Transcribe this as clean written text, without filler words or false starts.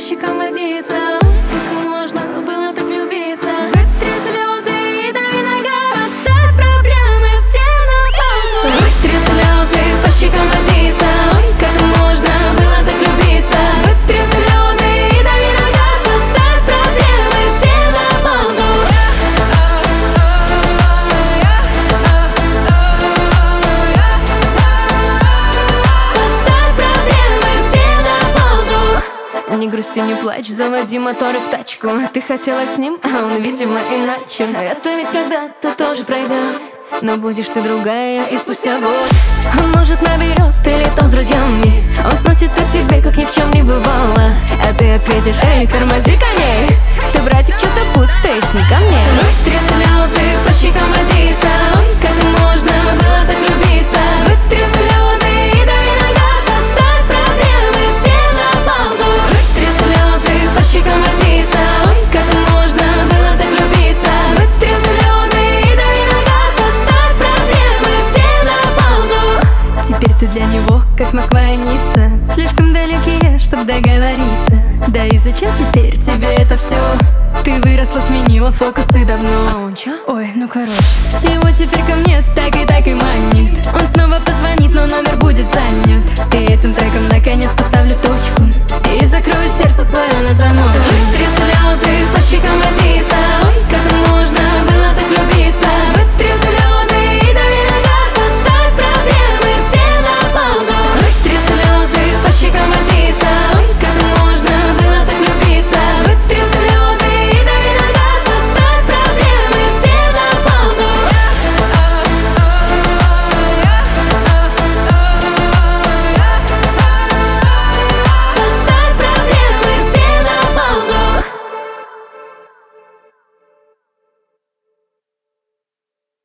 щекам водится. Как можно было так влюбиться? Вытри слезы и дави на газ. Поставь проблемы все на паузу. Вытри слезы, по щекам водится. Ой, как можно было так влюбиться? Вытри слезы и дави на газ. Поставь проблемы все на паузу. Поставь проблемы все на паузу. Не грусти, не плачь, заводи моторы в тачку. Ты хотела с ним, а он, видимо, иначе. Это ведь когда-то тоже пройдет, но будешь ты другая и спустя год. Он, может, наберет или там с друзьями. Он спросит о тебе, как ни в чем не бывало. А ты ответишь: эй, тормози коней. Ты, братик, что-то путаешь, не ко мне. Вытри слезы, по щекам водится. Ой, как можно было так влюбиться? Вытри слезы и дави на газ. Поставь проблемы все на паузу. Вытри слезы, по щекам водится. Ой, как можно было так влюбиться? Вытри слезы и дави на газ. Поставь проблемы все на паузу. Теперь ты для него, как Москва и Ницца, слишком далекие, чтоб договориться. Да и зачем теперь тебе это все? Ты выросла, сменила фокусы давно. А он чё? Ой, ну короче. Его теперь ко мне так и манит. Он снова позвонит, но номер будет занят. И этим треком наконец поставлю точку и закрою сердце свое на замок. Вытри слезы, по щекам водится.